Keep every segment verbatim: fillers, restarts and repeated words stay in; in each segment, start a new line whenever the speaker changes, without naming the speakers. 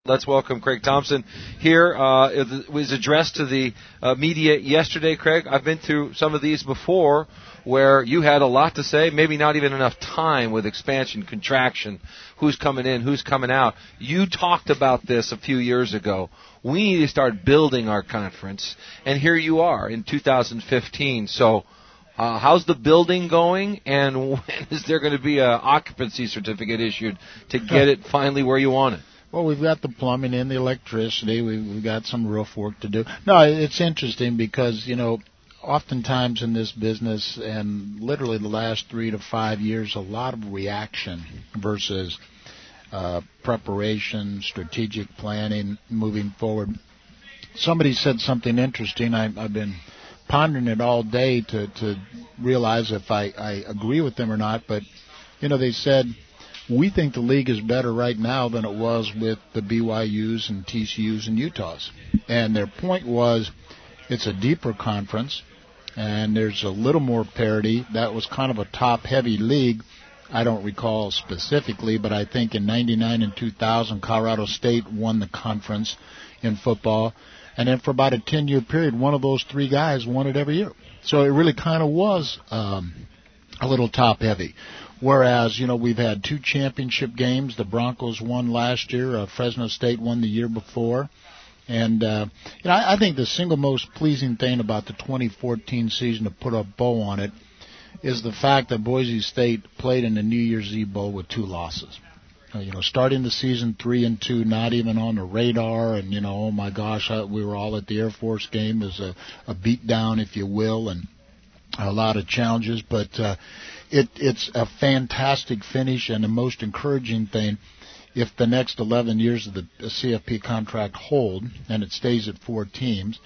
let's welcome Craig Thompson here. Uh, it was addressed to the uh, media yesterday, Craig. I've been through some of these before where you had a lot to say, maybe not even enough time with expansion, contraction, who's coming in, who's coming out. You talked about this a few years ago. We need to start building our conference, and here you are in two thousand fifteen. So uh, how's the building going, and when is there going to be an occupancy certificate issued to get it finally where you want it?
Well, we've got the plumbing and the electricity. We've, we've got some roof work to do. No, it's interesting because, you know, oftentimes in this business, and literally the last three to five years, a lot of reaction versus uh, preparation, strategic planning, moving forward. Somebody said something interesting. I, I've been pondering it all day to, to realize if I, I agree with them or not. But, you know, they said, we think the league is better right now than it was with the B Y Us and T C Us and Utahs. And their point was, it's a deeper conference, and there's a little more parity. That was kind of a top-heavy league. I don't recall specifically, but I think in ninety-nine and two thousand, Colorado State won the conference in football. And then for about a ten-year period, one of those three guys won it every year. So it really kind of was um, a little top-heavy. Whereas, you know, we've had two championship games. The Broncos won last year. Uh, Fresno State won the year before. And, uh, you know, I, I think the single most pleasing thing about the twenty fourteen season, to put a bow on it, is the fact that Boise State played in the New Year's Eve Bowl with two losses. Uh, you know, starting the season three and two, not even on the radar, and, you know, oh my gosh, I, we were all at the Air Force game. It was a, a beatdown, if you will, and a lot of challenges. But uh, it, it's a fantastic finish, and the most encouraging thing, if the next eleven years of the C F P contract hold, and it stays at four teams,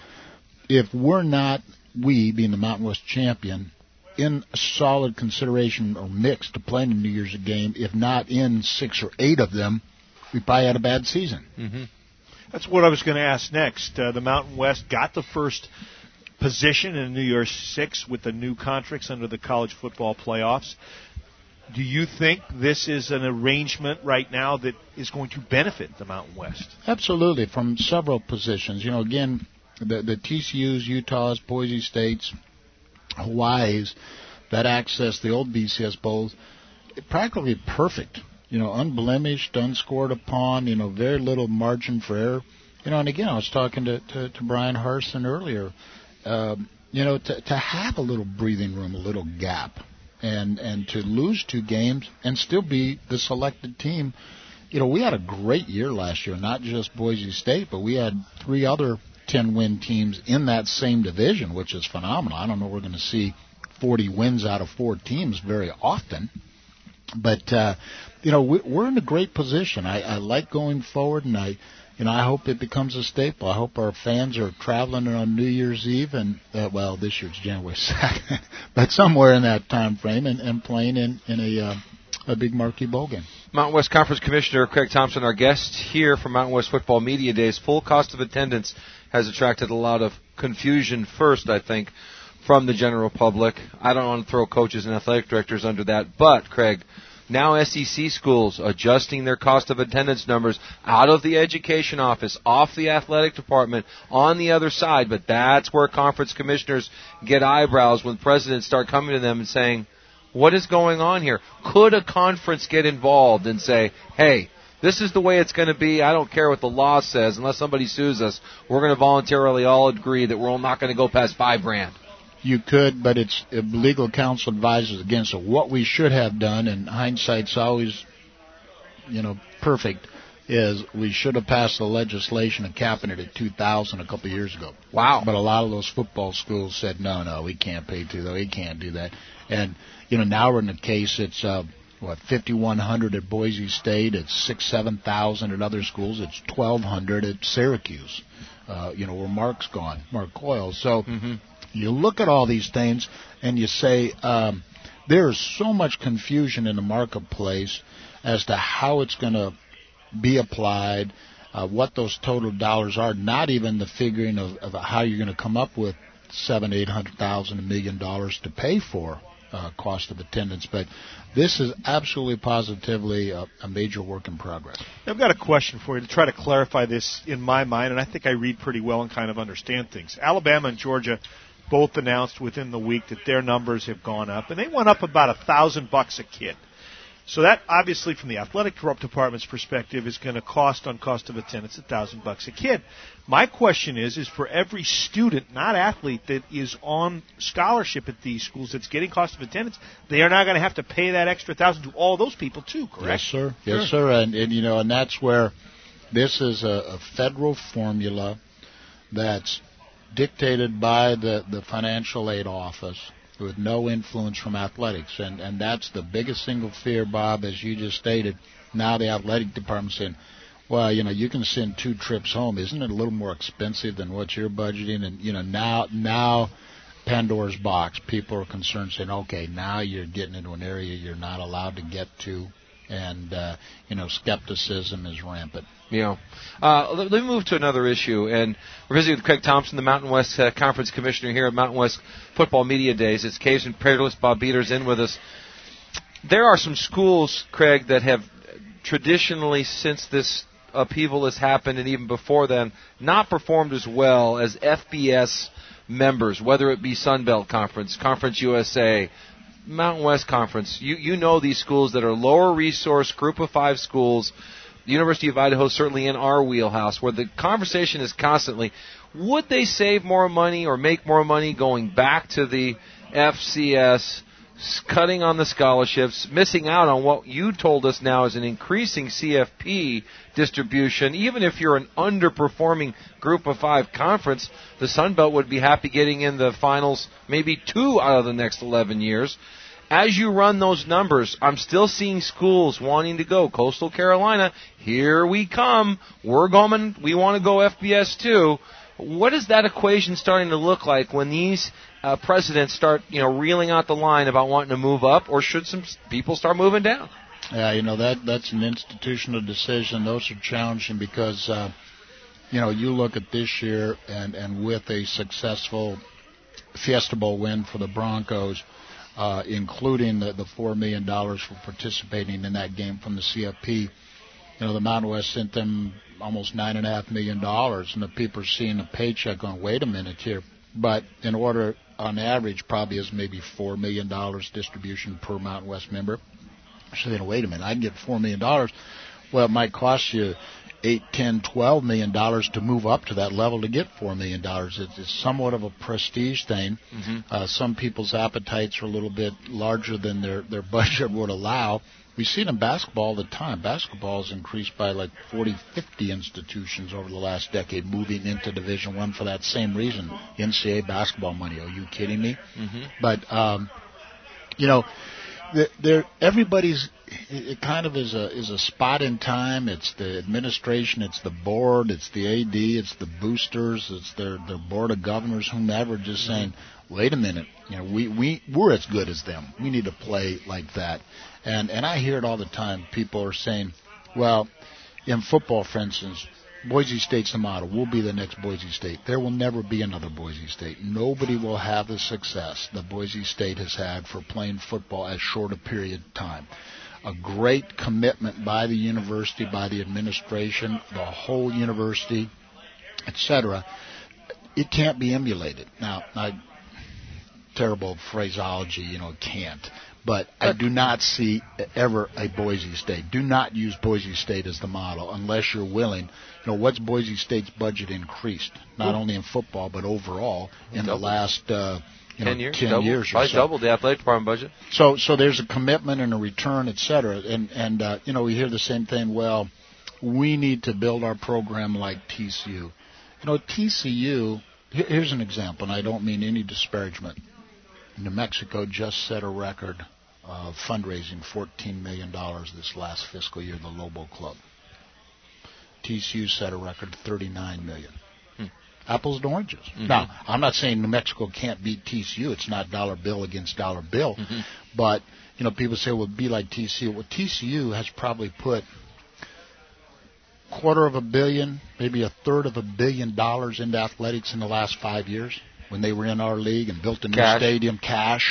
if we're not, we, being the Mountain West champion, in solid consideration or mix to play in a New Year's game, if not in six or eight of them, we probably had a bad season.
Mm-hmm. That's what I was going to ask next. Uh, the Mountain West got the first position in New Year's Six with the new contracts under the college football playoffs. Do you think this is an arrangement right now that is going to benefit the Mountain West?
Absolutely, from several positions. You know, again, the, the T C Us, Utahs, Boise States, Hawaii's that access the old B C S Bowls, practically perfect. You know, unblemished, unscored upon, you know, very little margin for error. You know, and again, I was talking to, to, to Brian Harson earlier. Uh, you know, to, to have a little breathing room, a little gap, and, and to lose two games and still be the selected team. You know, we had a great year last year, not just Boise State, but we had three other ten-win teams in that same division, which is phenomenal. I don't know if we're going to see forty wins out of four teams very often. But, uh, you know, we're in a great position. I, I like going forward, and I, you know, I hope it becomes a staple. I hope our fans are traveling on New Year's Eve, and, uh, well, this year's January second, but somewhere in that time frame, and, and playing in, in a, uh, a big marquee bowl game.
Mountain West Conference Commissioner Craig Thompson, our guest here from Mountain West Football Media Days. Full cost of attendance has attracted a lot of confusion first, I think, from the general public. I don't want to throw coaches and athletic directors under that, but, Craig, now S E C schools adjusting their cost of attendance numbers out of the education office, off the athletic department, on the other side, but that's where conference commissioners get eyebrows when presidents start coming to them and saying, what is going on here? Could a conference get involved and say, hey, this is the way it's going to be. I don't care what the law says. Unless somebody sues us, we're going to voluntarily all agree that we're not going to go past five grand.
You could, but it's uh, legal counsel advises against it. What we should have done, and hindsight's always, you know, perfect, is we should have passed the legislation and capping it at two thousand a couple of years ago.
Wow.
But a lot of those football schools said, no, no, we can't pay two, though. We can't do that. And, you know, now we're in the case, it's, uh, what, fifty-one hundred at Boise State. It's six, seven thousand at other schools. It's twelve hundred at Syracuse, uh, you know, where Mark's gone, Mark Coyle. So, mm-hmm. You look at all these things and you say um, there is so much confusion in the marketplace as to how it's going to be applied, uh, what those total dollars are, not even the figuring of, of how you're going to come up with seven, eight hundred thousand, a million dollars to pay for uh, cost of attendance. But this is absolutely positively a, a major work in progress.
I've got a question for you to try to clarify this in my mind, and I think I read pretty well and kind of understand things. Alabama and Georgia both announced within the week that their numbers have gone up, and they went up about a thousand bucks a kid. So that, obviously, from the athletic department's perspective, is going to cost on cost of attendance a thousand bucks a kid. My question is, is for every student, not athlete, that is on scholarship at these schools that's getting cost of attendance, they are now going to have to pay that extra thousand to all those people too, correct?
Yes, sir.
Sure.
Yes, sir. And, and you know, and that's where this is a, a federal formula that's dictated by the, the financial aid office, with no influence from athletics. And, and that's the biggest single fear, Bob, as you just stated. Now the athletic department's saying, well, you know, you can send two trips home. Isn't it a little more expensive than what you're budgeting? And, you know, now now Pandora's box. People are concerned, saying, okay, now you're getting into an area you're not allowed to get to. And, uh, you know, skepticism is rampant.
Yeah. Uh, let, let me move to another issue. And we're visiting with Craig Thompson, the Mountain West uh, Conference Commissioner here at Mountain West Football Media Days. It's Caves and Peerless. Bob Beater's in with us. There are some schools, Craig, that have traditionally, since this upheaval has happened and even before then, not performed as well as F B S members, whether it be Sun Belt Conference, Conference U S A, Mountain West Conference. You you know these schools that are lower resource, group of five schools. The University of Idaho is certainly in our wheelhouse, where the conversation is constantly, would they save more money or make more money going back to the F C S, cutting on the scholarships, missing out on what you told us now is an increasing C F P distribution. Even if you're an underperforming group of five conference, the Sun Belt would be happy getting in the finals maybe two out of the next eleven years. As you run those numbers, I'm still seeing schools wanting to go. Coastal Carolina, here we come. We're going. We want to go F B S too. What is that equation starting to look like when these uh, presidents start, you know, reeling out the line about wanting to move up, or should some people start moving down?
Yeah, you know, that that's an institutional decision. Those are challenging because, uh, you know, you look at this year and, and with a successful Fiesta Bowl win for the Broncos, Uh, including the, the four million dollars for participating in that game from the C F P. You know, the Mountain West sent them almost nine point five million dollars, and the people are seeing a paycheck going, wait a minute here. But in order, on average, probably is maybe four million dollars distribution per Mountain West member. So then, wait a minute, I can get four million dollars. Well, it might cost you eight, ten, twelve million dollars to move up to that level to get four million dollars. It's, it's somewhat of a prestige thing. Mm-hmm. Uh, some people's appetites are a little bit larger than their, their budget would allow. We see it in basketball all the time. Basketball has increased by like forty, fifty institutions over the last decade moving into Division One for that same reason. N C A A basketball money. Are you kidding me? Mm-hmm. But, um, you know, there, everybody's, it kind of is a is a spot in time. It's the administration, it's the board, it's the A D, it's the boosters, it's their their board of governors, whomever, just saying, wait a minute, you know, we we we're as good as them. We need to play like that. And and I hear it all the time. People are saying, well, in football, for instance, Boise State's the model. We'll be the next Boise State. There will never be another Boise State. Nobody will have the success that Boise State has had for playing football as short a period of time. A great commitment by the university, by the administration, the whole university, et cetera. It can't be emulated. Now, I, terrible phraseology, you know, can't. But I do not see ever a Boise State. Do not use Boise State as the model unless you're willing. You know, what's Boise State's budget increased, not only in football but overall in the last uh, you
ten
know,
years,
ten
double,
years or
probably
so.
doubled the athletic department budget.
So, so there's a commitment and a return, et cetera. And and uh, you know, we hear the same thing. Well, we need to build our program like T C U. You know, T C U. Here's an example, and I don't mean any disparagement. New Mexico just set a record of fundraising fourteen million dollars this last fiscal year, the Lobo Club. T C U set a record thirty-nine million dollars. Hmm. Apples and oranges. Mm-hmm. Now, I'm not saying New Mexico can't beat T C U. It's not dollar bill against dollar bill. Mm-hmm. But, you know, people say, well, be like T C U. Well, T C U has probably put quarter of a billion, maybe a third of a billion dollars into athletics in the last five years when they were in our league and built a new
cash.
stadium, cash.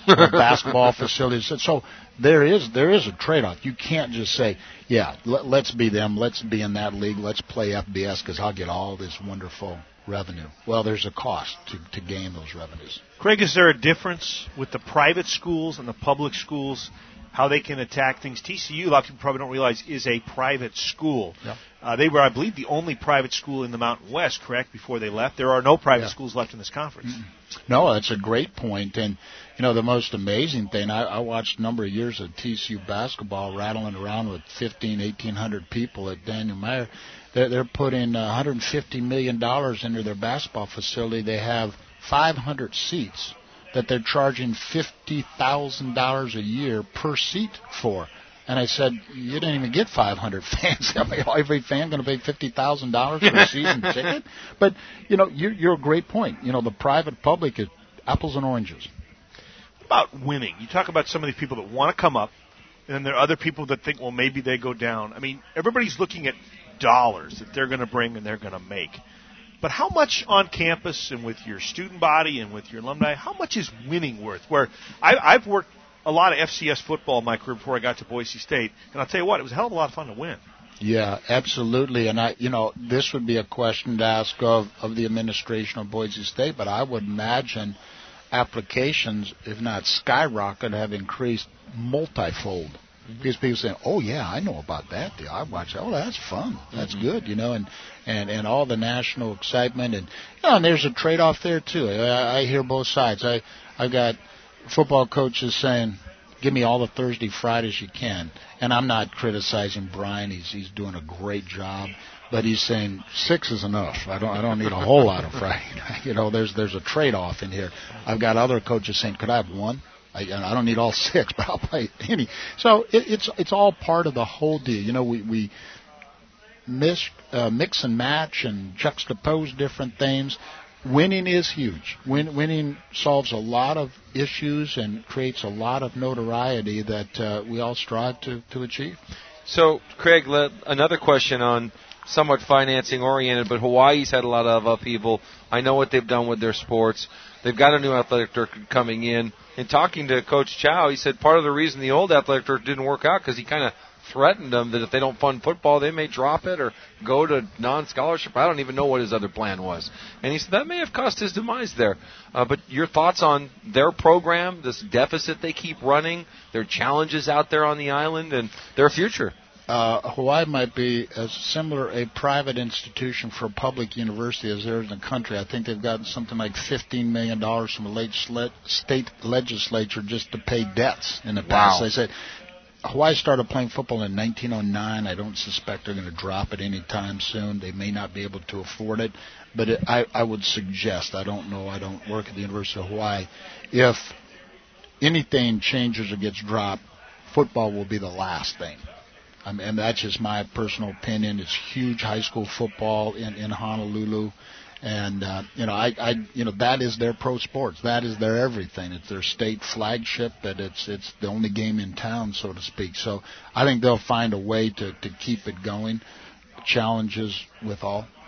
uh, basketball facilities. So there is there is a trade-off. You can't just say, yeah, let, let's be them, let's be in that league, let's play F B S because I'll get all this wonderful revenue. Well, there's a cost to, to gain those revenues.
Craig, is there a difference with the private schools and the public schools, how they can attack things? T C U, a lot of people probably don't realize, is a private school.
Yeah.
Uh, they were, I believe, the only private school in the Mountain West, correct, before they left? There are no private
yeah.
schools left in this conference.
Mm-mm. No, that's a great point. And, you know, the most amazing thing, I, I watched a number of years of T C U basketball rattling around with fifteen, eighteen hundred people at Daniel Meyer. They're, they're putting uh, one hundred fifty million dollars into their basketball facility. They have five hundred seats that they're charging fifty thousand dollars a year per seat for. And I said, you didn't even get five hundred fans. I mean, every fan going to pay fifty thousand dollars for a season ticket? But, you know, you're, you're a great point. You know, the private public is apples and oranges.
What about winning? You talk about some of these people that want to come up, and then there are other people that think, well, maybe they go down. I mean, everybody's looking at dollars that they're going to bring and they're going to make. But how much on campus and with your student body and with your alumni, how much is winning worth? Where I, I've worked a lot of F C S football in my career before I got to Boise State, and I'll tell you what, it was a hell of a lot of fun to win.
Yeah, absolutely. And I, you know, this would be a question to ask of, of the administration of Boise State, but I would imagine applications, if not skyrocket, have increased multifold. Mm-hmm. Because people say, oh, yeah, I know about that deal. I watch that. Oh, that's fun. That's mm-hmm. good, you know, and, and, and all the national excitement. And, you know, and there's a trade-off there, too. I, I hear both sides. I, I've got football coaches saying, give me all the Thursday, Fridays you can. And I'm not criticizing Brian. He's he's doing a great job. But he's saying six is enough. I don't I don't need a whole lot of Friday. You know, there's there's a trade-off in here. I've got other coaches saying, could I have one? I, I don't need all six, but I'll play any. So it, it's it's all part of the whole deal. You know, we we miss, uh, mix and match and juxtapose different things. Winning is huge. Win, winning solves a lot of issues and creates a lot of notoriety that uh, we all strive to, to achieve.
So, Craig, let, another question on somewhat financing oriented, but Hawaii's had a lot of upheaval. I know what they've done with their sports. They've got a new athletic director coming in. In talking to Coach Chow, he said part of the reason the old athletic director didn't work out because he kind of threatened them that if they don't fund football, they may drop it or go to non-scholarship. I don't even know what his other plan was. And he said that may have cost his demise there. Uh, but your thoughts on their program, this deficit they keep running, their challenges out there on the island, and their future?
Uh, Hawaii might be as similar a private institution for a public university as there is in the country. I think they've gotten something like fifteen million dollars from a late state legislature just to pay debts in the past.
Wow.
They said Hawaii started playing football in nineteen oh nine. I don't suspect they're going to drop it anytime soon. They may not be able to afford it. But it, I, I would suggest, I don't know, I don't work at the University of Hawaii, if anything changes or gets dropped, football will be the last thing. I mean, and that's just my personal opinion. It's huge high school football in, in Honolulu. And, uh, you know, I, I, you know, that is their pro sports. That is their everything. It's their state flagship, but it's, it's the only game in town, so to speak. So I think they'll find a way to, to keep it going. Challenges with all.